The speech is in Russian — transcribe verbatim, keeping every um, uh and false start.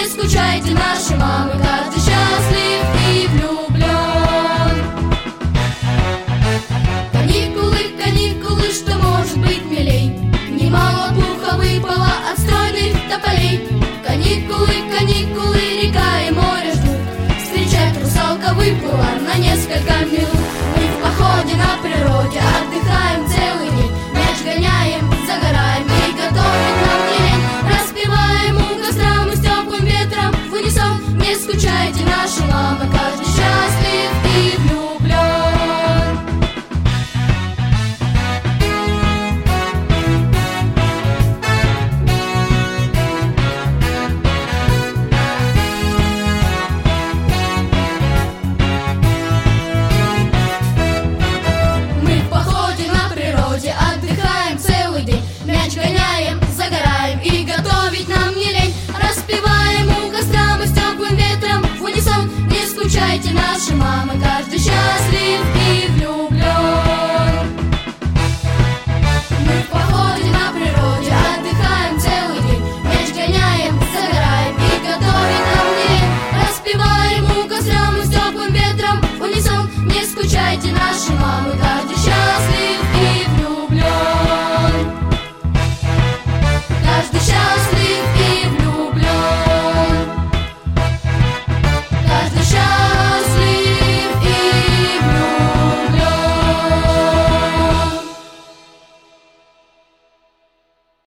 скучайте, наши мамы, каждый счастлив и влюблен. Каникулы, каникулы, что может быть милей? Немало пуха выпало от стройных тополей. Каникулы, каникулы, река и море ждут. Встречать русалка выплыла на несколько минут. Мы в походе на природе отдыхаем целый день. Мяч гоняем, загораем и готовить нам не лень. Распеваем у костра мы с теплым ветром в унисон. Не скучайте, наши мамы, каждый счастлив и влюблен. Мы в походе на природе отдыхаем целый день. Мяч гоняем, загораем и готовить нам не лень. Распеваем у костра мы с теплым ветром в унисон. Не скучайте, наши мамы, каждый